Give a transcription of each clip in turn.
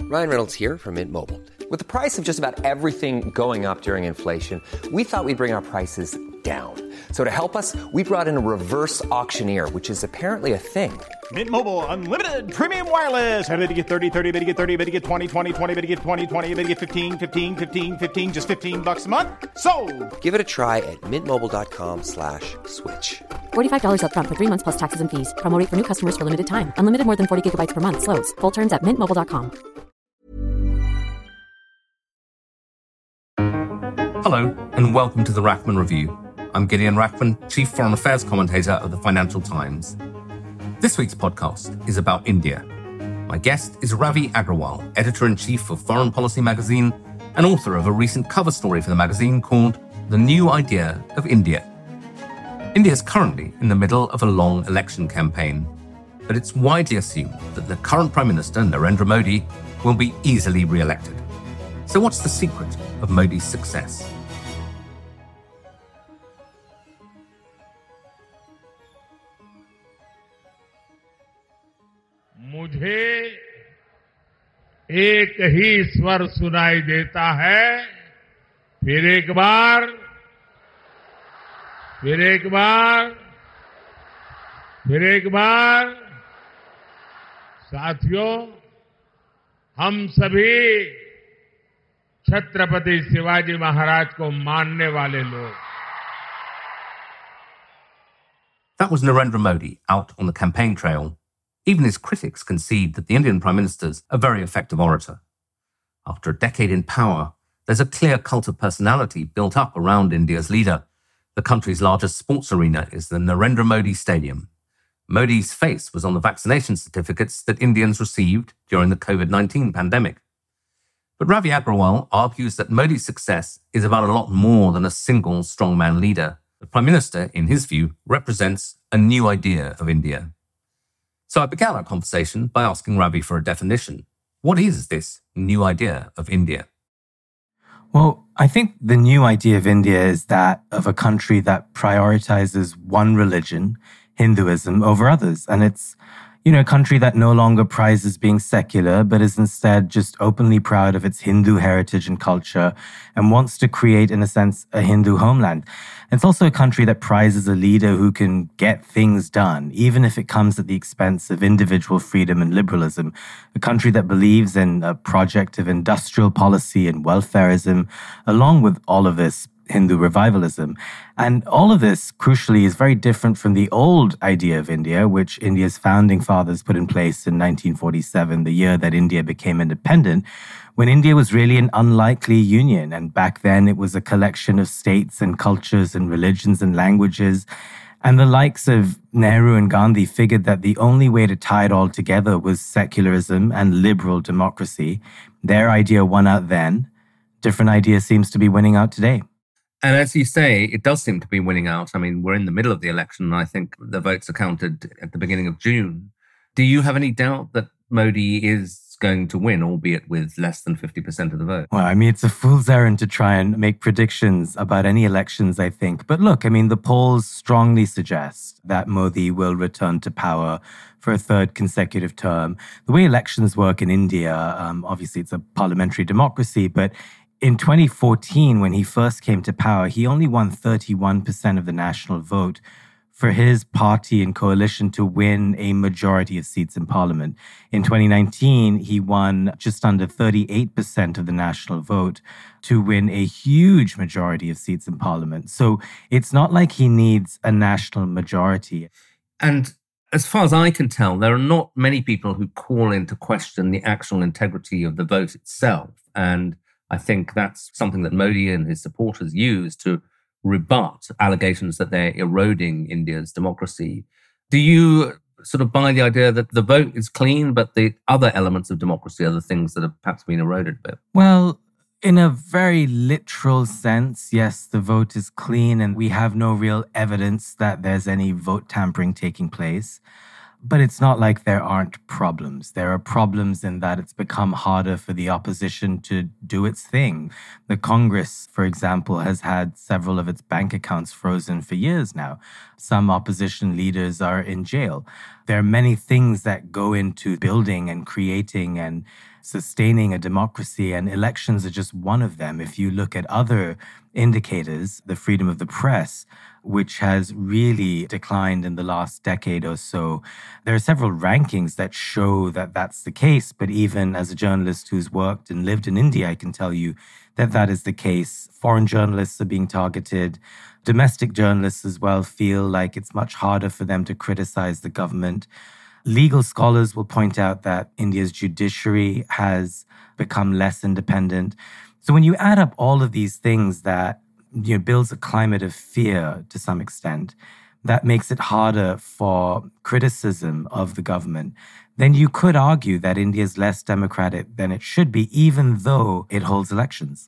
Ryan Reynolds here from Mint Mobile. With the price of just about everything going up during inflation, we thought we'd bring our prices down. So to help us, we brought in a reverse auctioneer, which is apparently a thing. Mint Mobile Unlimited Premium Wireless. How to get 30, 30, bit to get 30, bit to get 20, 20, 20, bit to get 20, 20, bit to get 15, 15, 15, 15, just $15 a month? Sold! Give it a try at mintmobile.com/switch. $45 up front for 3 months plus taxes and fees. Promo rate for new customers for limited time. Unlimited more than 40 gigabytes per month. Slows full terms at mintmobile.com. Hello, and welcome to the Rachman Review. I'm Gideon Rachman, Chief Foreign Affairs Commentator of the Financial Times. This week's podcast is about India. My guest is Ravi Agrawal, Editor-in-Chief of Foreign Policy magazine and author of a recent cover story for the magazine called The New Idea of India. India is currently in the middle of a long election campaign, but it's widely assumed that the current Prime Minister, Narendra Modi, will be easily re-elected. So what's the secret of Modi's success? मुझे एक ही स्वर सुनाई देता है, फिर एक बार, फिर एक बार, फिर एक बार। साथियों, हम सभी छत्रपति शिवाजी महाराज को मानने वाले लोग। That was Narendra Modi out on the campaign trail. Even his critics concede that the Indian Prime Minister's a very effective orator. After a decade in power, there's a clear cult of personality built up around India's leader. The country's largest sports arena is the Narendra Modi Stadium. Modi's face was on the vaccination certificates that Indians received during the COVID-19 pandemic. But Ravi Agrawal argues that Modi's success is about a lot more than a single strongman leader. The Prime Minister, in his view, represents a new idea of India. So I began our conversation by asking Ravi for a definition. What is this new idea of India? Well, I think the new idea of India is that of a country that prioritizes one religion, Hinduism, over others. And it's, a country that no longer prizes being secular, but is instead just openly proud of its Hindu heritage and culture and wants to create, in a sense, a Hindu homeland. It's also a country that prizes a leader who can get things done, even if it comes at the expense of individual freedom and liberalism. A country that believes in a project of industrial policy and welfareism, along with all of this Hindu revivalism. And all of this, crucially, is very different from the old idea of India, which India's founding fathers put in place in 1947, the year that India became independent, when India was really an unlikely union. And back then, it was a collection of states and cultures and religions and languages. And the likes of Nehru and Gandhi figured that the only way to tie it all together was secularism and liberal democracy. Their idea won out then. Different idea seems to be winning out today. And as you say, it does seem to be winning out. I mean, we're in the middle of the election, and I think the votes are counted at the beginning of June. Do you have any doubt that Modi is going to win, albeit with less than 50% of the vote? Well, it's a fool's errand to try and make predictions about any elections, I think. But look, the polls strongly suggest that Modi will return to power for a third consecutive term. The way elections work in India, obviously it's a parliamentary democracy, but in 2014, when he first came to power, he only won 31% of the national vote for his party and coalition to win a majority of seats in parliament. In 2019, he won just under 38% of the national vote to win a huge majority of seats in parliament. So it's not like he needs a national majority. And as far as I can tell, there are not many people who call into question the actual integrity of the vote itself. And I think that's something that Modi and his supporters use to rebut allegations that they're eroding India's democracy. Do you sort of buy the idea that the vote is clean, but the other elements of democracy are the things that have perhaps been eroded a bit? Well, in a very literal sense, yes, the vote is clean and we have no real evidence that there's any vote tampering taking place. But it's not like there aren't problems. There are problems in that it's become harder for the opposition to do its thing. The Congress, for example, has had several of its bank accounts frozen for years now. Some opposition leaders are in jail. There are many things that go into building and creating and sustaining a democracy, and elections are just one of them. If you look at other indicators, the freedom of the press, which has really declined in the last decade or so, there are several rankings that show that that's the case. But even as a journalist who's worked and lived in India, I can tell you that that is the case. Foreign journalists are being targeted. Domestic journalists as well feel like it's much harder for them to criticize the government. Legal scholars will point out that India's judiciary has become less independent. So when you add up all of these things that builds a climate of fear to some extent, that makes it harder for criticism of the government, then you could argue that India is less democratic than it should be, even though it holds elections.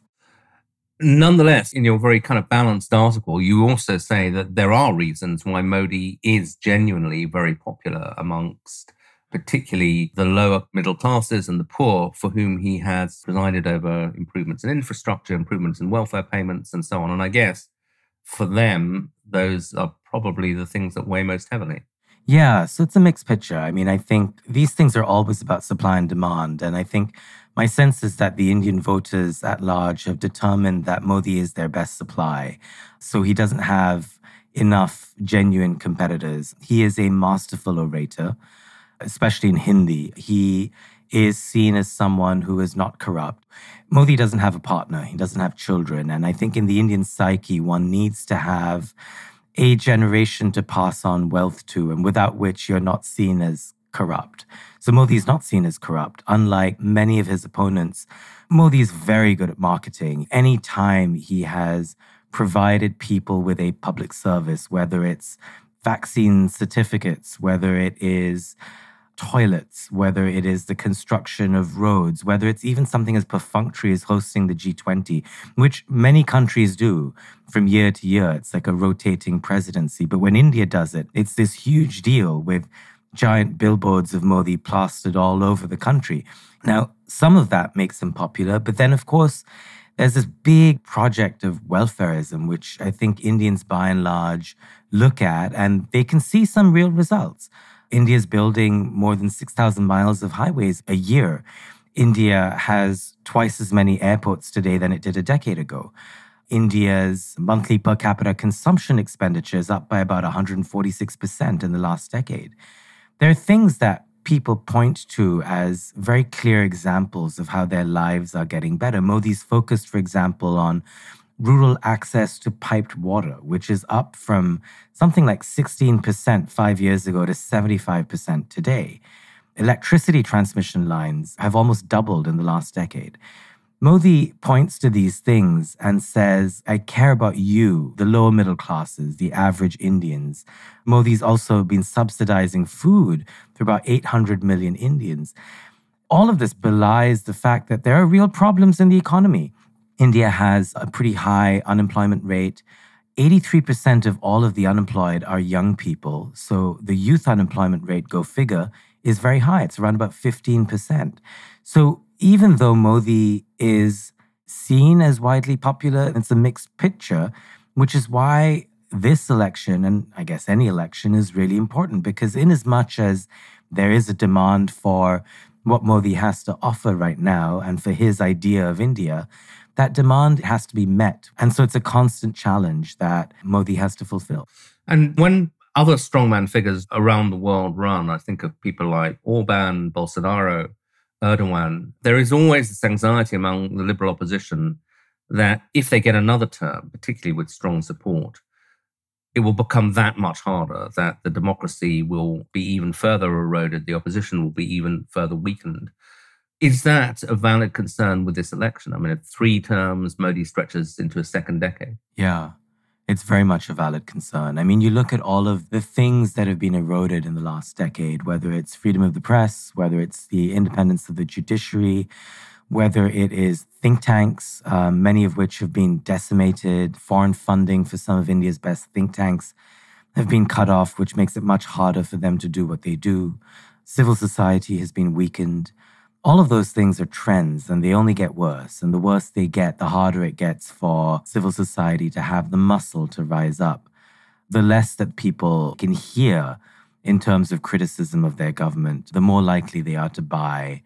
Nonetheless, in your very kind of balanced article, you also say that there are reasons why Modi is genuinely very popular amongst particularly the lower middle classes and the poor, for whom he has presided over improvements in infrastructure, improvements in welfare payments, and so on. And I guess for them, those are probably the things that weigh most heavily. Yeah, so it's a mixed picture. I mean, I think these things are always about supply and demand. And I think my sense is that the Indian voters at large have determined that Modi is their best supply. So he doesn't have enough genuine competitors. He is a masterful orator, especially in Hindi. He is seen as someone who is not corrupt. Modi doesn't have a partner. He doesn't have children. And I think in the Indian psyche, one needs to have a generation to pass on wealth to, and without which you're not seen as corrupt. So Modi is not seen as corrupt. Unlike many of his opponents, Modi is very good at marketing. Anytime he has provided people with a public service, whether it's vaccine certificates, whether it is toilets, whether it is the construction of roads, whether it's even something as perfunctory as hosting the G20, which many countries do from year to year. It's like a rotating presidency. But when India does it, it's this huge deal with giant billboards of Modi plastered all over the country. Now, some of that makes him popular, but then, of course, there's this big project of welfareism, which I think Indians by and large look at, and they can see some real results. India's building more than 6,000 miles of highways a year. India has twice as many airports today than it did a decade ago. India's monthly per capita consumption expenditure is up by about 146% in the last decade. There are things that people point to as very clear examples of how their lives are getting better. Modi's focused, for example, on rural access to piped water, which is up from something like 16% 5 years ago to 75% today. Electricity transmission lines have almost doubled in the last decade. Modi points to these things and says, I care about you, the lower middle classes, the average Indians. Modi's also been subsidizing food for about 800 million Indians. All of this belies the fact that there are real problems in the economy. India has a pretty high unemployment rate. 83% of all of the unemployed are young people. So the youth unemployment rate, go figure, is very high. It's around about 15%. So even though Modi is seen as widely popular, it's a mixed picture, which is why this election, and I guess any election, is really important, because in as much as there is a demand for what Modi has to offer right now and for his idea of India, that demand has to be met. And so it's a constant challenge that Modi has to fulfill. And when other strongman figures around the world run, I think of people like Orban, Bolsonaro, Erdogan, there is always this anxiety among the liberal opposition that if they get another term, particularly with strong support, it will become that much harder, that the democracy will be even further eroded, the opposition will be even further weakened. Is that a valid concern with this election? I mean, at 3 terms, Modi stretches into a second decade. Yeah, it's very much a valid concern. I mean, you look at all of the things that have been eroded in the last decade, whether it's freedom of the press, whether it's the independence of the judiciary, whether it is think tanks, many of which have been decimated, foreign funding for some of India's best think tanks have been cut off, which makes it much harder for them to do what they do. Civil society has been weakened. All of those things are trends, and they only get worse. And the worse they get, the harder it gets for civil society to have the muscle to rise up. The less that people can hear in terms of criticism of their government, the more likely they are to buy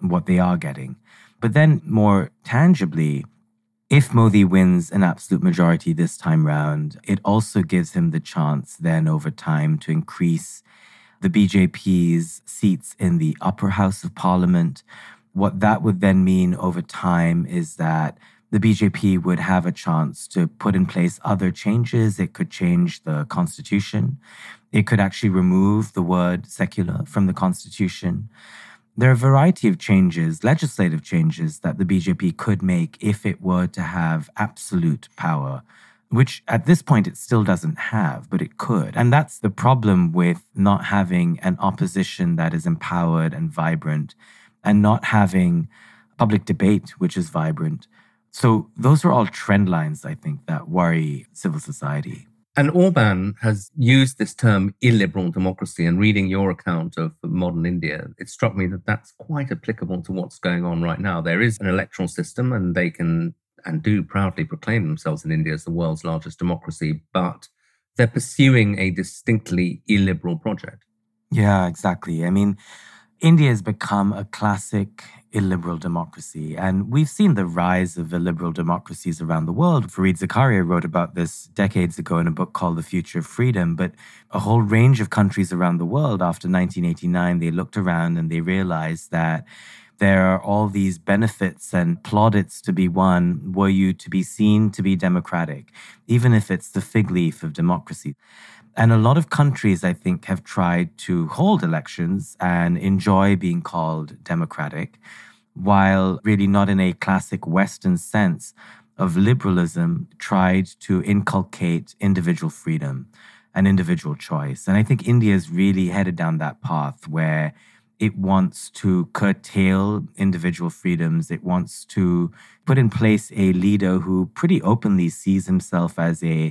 what they are getting. But then more tangibly, if Modi wins an absolute majority this time round, it also gives him the chance then over time to increase the BJP's seats in the upper house of parliament. What that would then mean over time is that the BJP would have a chance to put in place other changes. It could change the constitution. It could actually remove the word secular from the constitution. There are a variety of changes, legislative changes, that the BJP could make if it were to have absolute power, which at this point it still doesn't have, but it could. And that's the problem with not having an opposition that is empowered and vibrant, and not having public debate, which is vibrant. So those are all trend lines, I think, that worry civil society. And Orban has used this term illiberal democracy, and reading your account of modern India, it struck me that that's quite applicable to what's going on right now. There is an electoral system, and they can and do proudly proclaim themselves in India as the world's largest democracy, but they're pursuing a distinctly illiberal project. Yeah, exactly. I mean, India has become a classic illiberal democracy, and we've seen the rise of illiberal democracies around the world. Fareed Zakaria wrote about this decades ago in a book called The Future of Freedom, but a whole range of countries around the world after 1989, they looked around and they realized that there are all these benefits and plaudits to be won were you to be seen to be democratic, even if it's the fig leaf of democracy. And a lot of countries, I think, have tried to hold elections and enjoy being called democratic, while really not in a classic Western sense of liberalism tried to inculcate individual freedom and individual choice. And I think India is really headed down that path where it wants to curtail individual freedoms. It wants to put in place a leader who pretty openly sees himself as a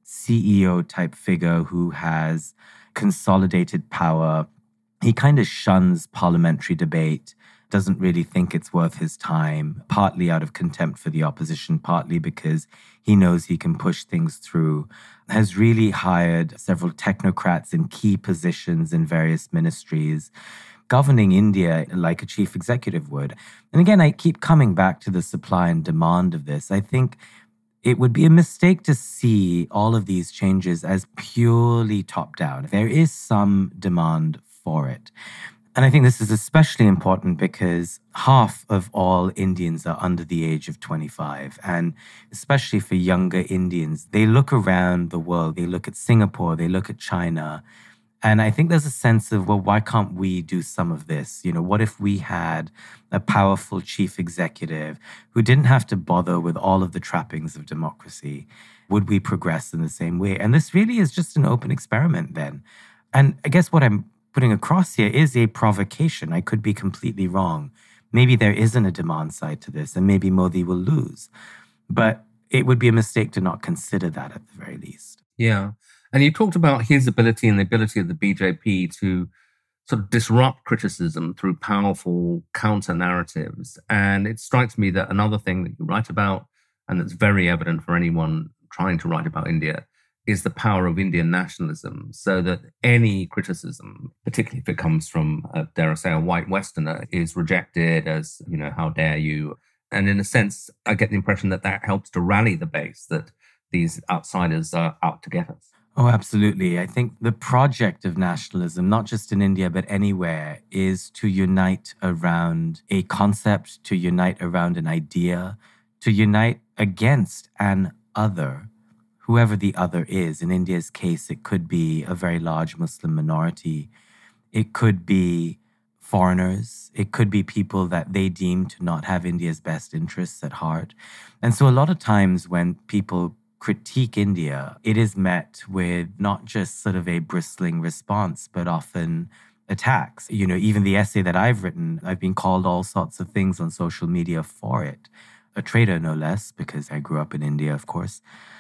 CEO type figure who has consolidated power. He kind of shuns parliamentary debate, doesn't really think it's worth his time, partly out of contempt for the opposition, partly because he knows he can push things through, has really hired several technocrats in key positions in various ministries, governing India like a chief executive would. And again, I keep coming back to the supply and demand of this. I think it would be a mistake to see all of these changes as purely top-down. There is some demand for it. And I think this is especially important because half of all Indians are under the age of 25. And especially for younger Indians, they look around the world, they look at Singapore, they look at China. And I think there's a sense of, well, why can't we do some of this? You know, what if we had a powerful chief executive who didn't have to bother with all of the trappings of democracy? Would we progress in the same way? And this really is just an open experiment then. And I guess what I'm putting across here is a provocation. I could be completely wrong. Maybe there isn't a demand side to this, and maybe Modi will lose. But it would be a mistake to not consider that at the very least. Yeah. And you talked about his ability and the ability of the BJP to sort of disrupt criticism through powerful counter-narratives. And it strikes me that another thing that you write about, and that's very evident for anyone trying to write about India, is the power of Indian nationalism, so that any criticism, particularly if it comes from, dare I say, a white Westerner, is rejected as, you know, how dare you? And in a sense, I get the impression that that helps to rally the base, that these outsiders are out to get us. Oh, absolutely. I think the project of nationalism, not just in India, but anywhere, is to unite around a concept, to unite around an idea, to unite against an other, whoever the other is. In India's case, it could be a very large Muslim minority. It could be foreigners. It could be people that they deem to not have India's best interests at heart. And so a lot of times when people critique India, it is met with not just sort of a bristling response, but often attacks. You know, even the essay that I've written, I've been called all sorts of things on social media for it. A traitor, no less, because I grew up in India, of course.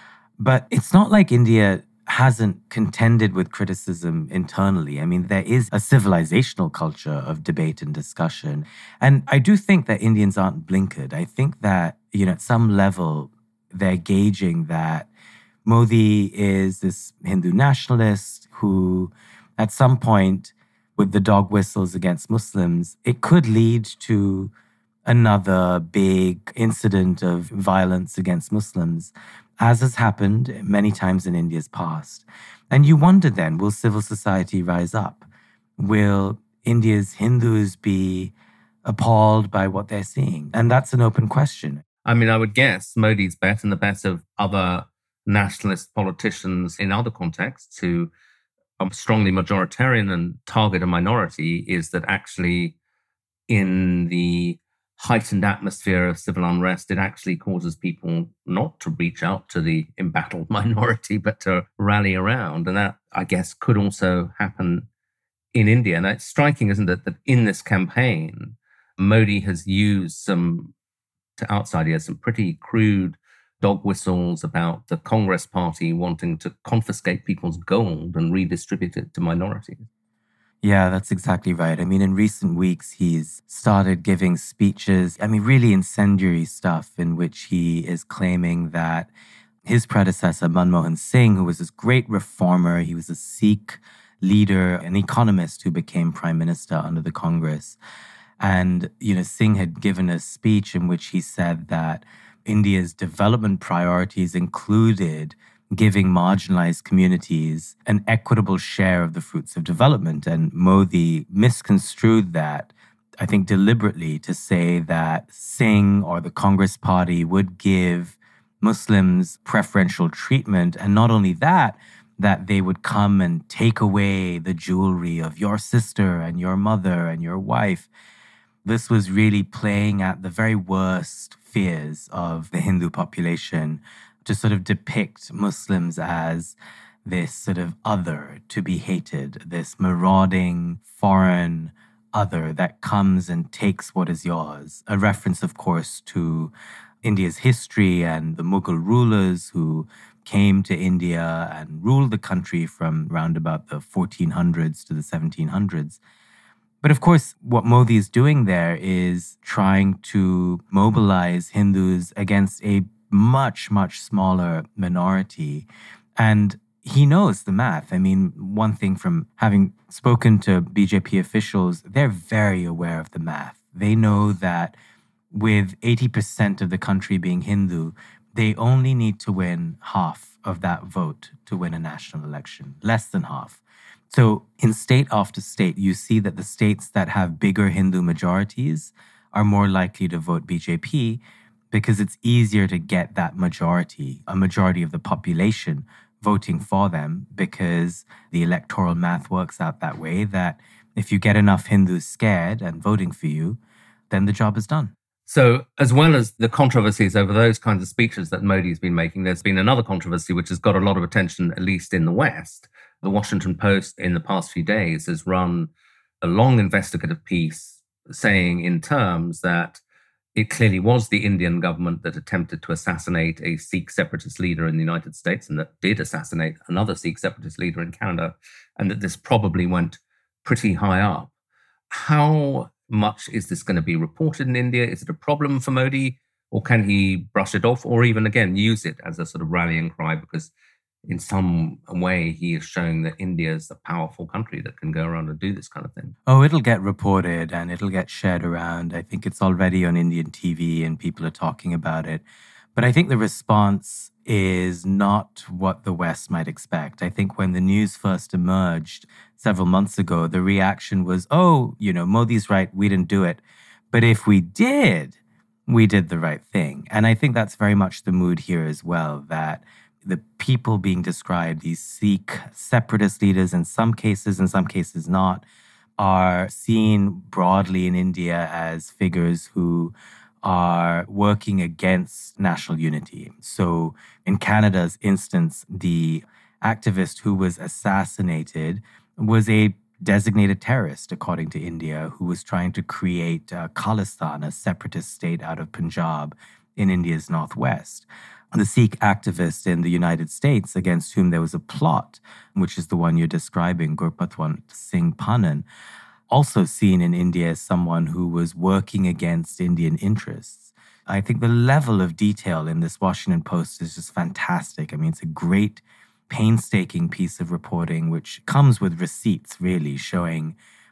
But it's not like India hasn't contended with criticism internally. I mean, there is a civilizational culture of debate and discussion. And I do think that Indians aren't blinkered. I think that, you know, at some level, they're gauging that Modi is this Hindu nationalist who, at some point, with the dog whistles against Muslims, it could lead to another big incident of violence against Muslims, as has happened many times in India's past. And you wonder then, will civil society rise up? Will India's Hindus be appalled by what they're seeing? And that's an open question. I mean, I would guess Modi's bet and the bet of other nationalist politicians in other contexts who are strongly majoritarian and target a minority is that actually in the heightened atmosphere of civil unrest, it actually causes people not to reach out to the embattled minority, but to rally around. And that, I guess, could also happen in India. And it's striking, isn't it, that in this campaign, Modi has used some pretty crude dog whistles about the Congress party wanting to confiscate people's gold and redistribute it to minorities. Yeah, that's exactly right. I mean, in recent weeks, he's started giving speeches, really incendiary stuff in which he is claiming that his predecessor, Manmohan Singh, who was this great reformer, he was a Sikh leader, an economist who became prime minister under the Congress. And, Singh had given a speech in which he said that India's development priorities included giving marginalized communities an equitable share of the fruits of development. And Modi misconstrued that, I think deliberately, to say that Singh or the Congress party would give Muslims preferential treatment. And not only that they would come and take away the jewelry of your sister and your mother and your wife. This was really playing at the very worst fears of the Hindu population to sort of depict Muslims as this sort of other to be hated, this marauding foreign other that comes and takes what is yours. A reference, of course, to India's history and the Mughal rulers who came to India and ruled the country from around about the 1400s to the 1700s. But of course, what Modi is doing there is trying to mobilize Hindus against a much, much smaller minority. And he knows the math. I mean, one thing from having spoken to BJP officials, they're very aware of the math. They know that with 80% of the country being Hindu, they only need to win half of that vote to win a national election, less than half. So in state after state, you see that the states that have bigger Hindu majorities are more likely to vote BJP because it's easier to get that majority, a majority of the population voting for them, because the electoral math works out that way, that if you get enough Hindus scared and voting for you, then the job is done. So as well as the controversies over those kinds of speeches that Modi's been making, there's been another controversy which has got a lot of attention, at least in the West. The Washington Post in the past few days has run a long investigative piece saying in terms that it clearly was the Indian government that attempted to assassinate a Sikh separatist leader in the United States and that did assassinate another Sikh separatist leader in Canada, and that this probably went pretty high up. How much is this going to be reported in India? Is it a problem for Modi, or can he brush it off, or even, again, use it as a sort of rallying cry? Because in some way, he is showing that India is a powerful country that can go around and do this kind of thing. Oh, it'll get reported and it'll get shared around. I think it's already on Indian TV and people are talking about it. But I think the response is not what the West might expect. I think when the news first emerged several months ago, the reaction was, Modi's right, we didn't do it. But if we did the right thing. And I think that's very much the mood here as well, that the people being described, these Sikh separatist leaders in some cases not, are seen broadly in India as figures who are working against national unity. So in Canada's instance, the activist who was assassinated was a designated terrorist, according to India, who was trying to create Khalistan, a separatist state out of Punjab in India's northwest. The Sikh activist in the United States against whom there was a plot, which is the one you're describing, Gurpatwant Singh Pannan, also seen in India as someone who was working against Indian interests. I think the level of detail in this Washington Post is just fantastic. I mean, it's a great, painstaking piece of reporting, which comes with receipts, really, showing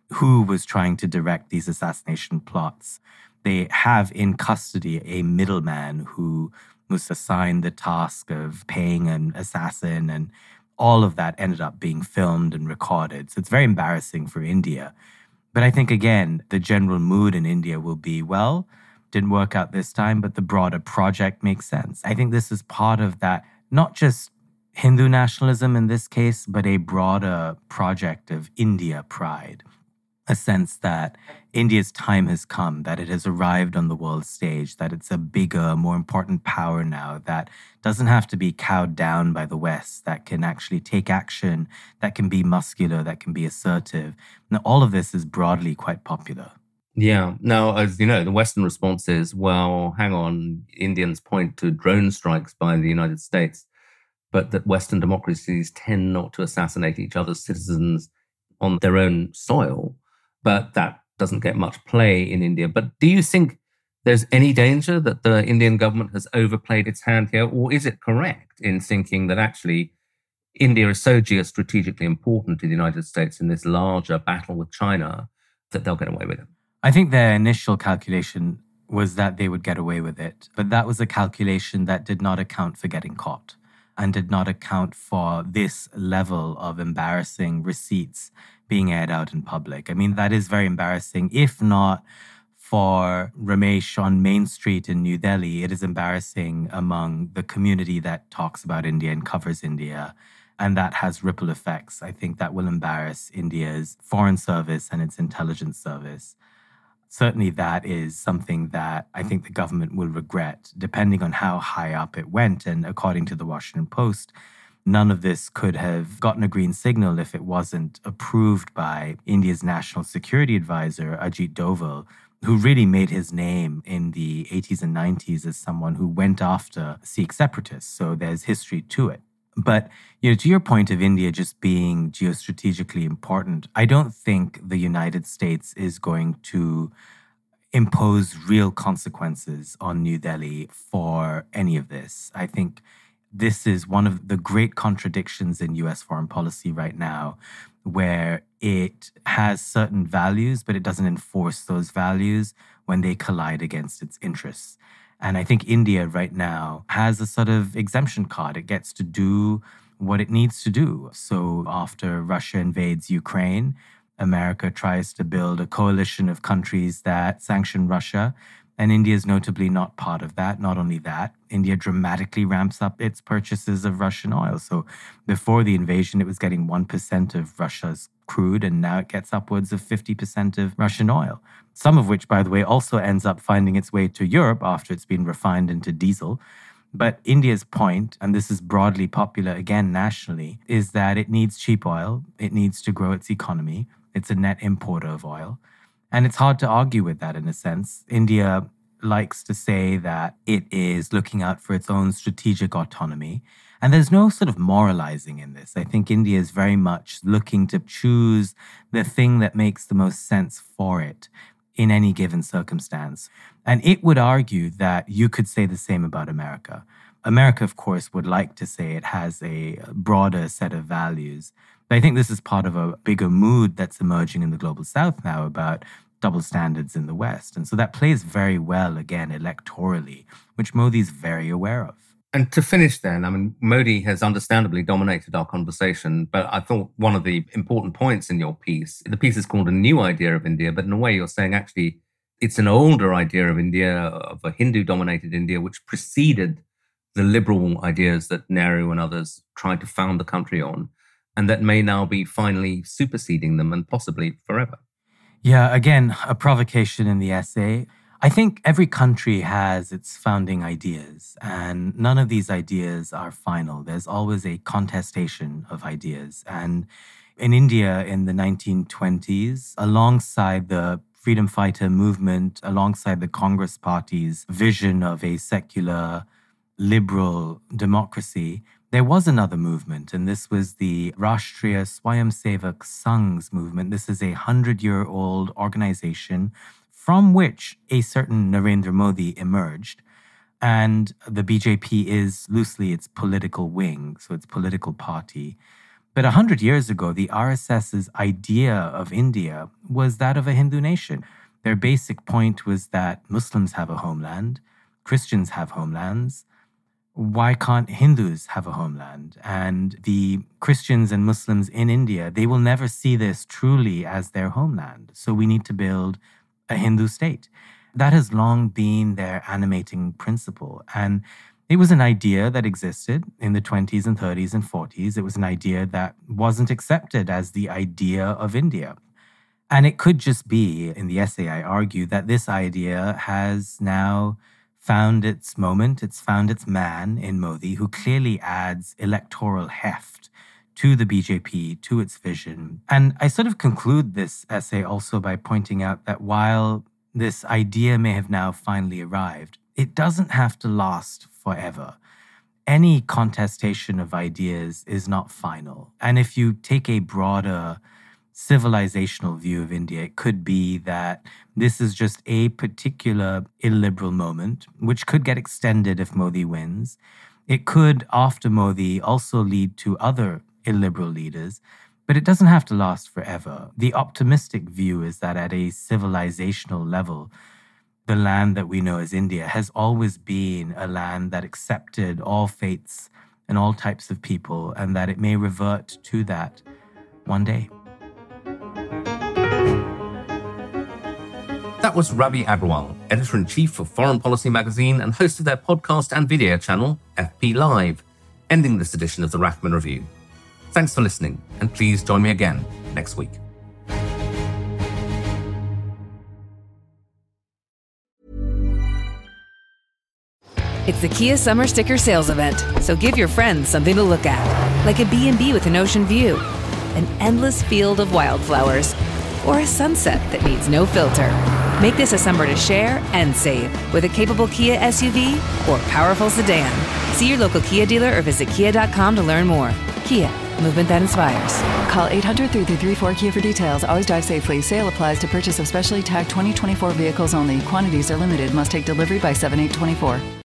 who was trying to direct these assassination plots. They have in custody a middleman who was assigned the task of paying an assassin, and all of that ended up being filmed and recorded. So it's very embarrassing for India. But I think, again, the general mood in India will be, well, didn't work out this time, but the broader project makes sense. I think this is part of that, not just Hindu nationalism in this case, but a broader project of India pride. A sense that India's time has come, that it has arrived on the world stage, that it's a bigger, more important power now that doesn't have to be cowed down by the West, that can actually take action, that can be muscular, that can be assertive. Now, all of this is broadly quite popular. Yeah. Now, as you know, the Western response is, well, hang on, Indians point to drone strikes by the United States, but that Western democracies tend not to assassinate each other's citizens on their own soil. But that doesn't get much play in India. But do you think there's any danger that the Indian government has overplayed its hand here? Or is it correct in thinking that actually India is so geostrategically important to the United States in this larger battle with China that they'll get away with it? I think their initial calculation was that they would get away with it. But that was a calculation that did not account for getting caught and did not account for this level of embarrassing receipts being aired out in public. I mean, that is very embarrassing. If not for Ramesh on Main Street in New Delhi, it is embarrassing among the community that talks about India and covers India. And that has ripple effects. I think that will embarrass India's foreign service and its intelligence service. Certainly that is something that I think the government will regret, depending on how high up it went. And according to the Washington Post, none of this could have gotten a green signal if it wasn't approved by India's national security advisor, Ajit Doval, who really made his name in the 80s and 90s as someone who went after Sikh separatists. So there's history to it. But, to your point of India just being geostrategically important, I don't think the United States is going to impose real consequences on New Delhi for any of this. I think this is one of the great contradictions in U.S. foreign policy right now, where it has certain values, but it doesn't enforce those values when they collide against its interests. And I think India right now has a sort of exemption card. It gets to do what it needs to do. So after Russia invades Ukraine, America tries to build a coalition of countries that sanction Russia. And India is notably not part of that. Not only that, India dramatically ramps up its purchases of Russian oil. So before the invasion, it was getting 1% of Russia's crude, and now it gets upwards of 50% of Russian oil. Some of which, by the way, also ends up finding its way to Europe after it's been refined into diesel. But India's point, and this is broadly popular again nationally, is that it needs cheap oil. It needs to grow its economy. It's a net importer of oil. And it's hard to argue with that in a sense. India likes to say that it is looking out for its own strategic autonomy. And there's no sort of moralizing in this. I think India is very much looking to choose the thing that makes the most sense for it in any given circumstance. And it would argue that you could say the same about America. America, of course, would like to say it has a broader set of values. But I think this is part of a bigger mood that's emerging in the global south now about double standards in the West. And so that plays very well, again, electorally, which Modi's very aware of. And to finish then, I mean, Modi has understandably dominated our conversation, but I thought one of the important points in your piece, the piece is called A New Idea of India, but in a way you're saying actually it's an older idea of India, of a Hindu-dominated India, which preceded the liberal ideas that Nehru and others tried to found the country on, and that may now be finally superseding them and possibly forever. Yeah, again, a provocation in the essay. I think every country has its founding ideas, and none of these ideas are final. There's always a contestation of ideas. And in India in the 1920s, alongside the freedom fighter movement, alongside the Congress Party's vision of a secular, liberal democracy, there was another movement, and this was the Rashtriya Swayamsevak Sangh's movement. This is a 100-year-old organization from which a certain Narendra Modi emerged. And the BJP is loosely its political wing, so its political party. But 100 years ago, the RSS's idea of India was that of a Hindu nation. Their basic point was that Muslims have a homeland, Christians have homelands. Why can't Hindus have a homeland? And the Christians and Muslims in India, they will never see this truly as their homeland. So we need to build a Hindu state. That has long been their animating principle. And it was an idea that existed in the 20s and 30s and 40s. It was an idea that wasn't accepted as the idea of India. And it could just be, in the essay I argue, that this idea has now found its moment, it's found its man in Modi, who clearly adds electoral heft to the BJP, to its vision. And I sort of conclude this essay also by pointing out that while this idea may have now finally arrived, it doesn't have to last forever. Any contestation of ideas is not final. And if you take a broader civilizational view of India, it could be that this is just a particular illiberal moment, which could get extended if Modi wins. It could, after Modi, also lead to other illiberal leaders, but it doesn't have to last forever. The optimistic view is that at a civilizational level, the land that we know as India has always been a land that accepted all faiths and all types of people, and that it may revert to that one day. That was Ravi Agrawal, Editor-in-Chief of Foreign Policy magazine and host of their podcast and video channel, FP Live, ending this edition of the Rafman Review. Thanks for listening, and please join me again next week. It's the Kia Summer Sticker Sales Event, so give your friends something to look at, like a B&B with an ocean view, an endless field of wildflowers, or a sunset that needs no filter. Make this a summer to share and save with a capable Kia SUV or powerful sedan. See your local Kia dealer or visit kia.com to learn more. Kia, movement that inspires. Call 800-3334-KIA for details. Always drive safely. Sale applies to purchase of specially tagged 2024 vehicles only. Quantities are limited. Must take delivery by 7/8/24.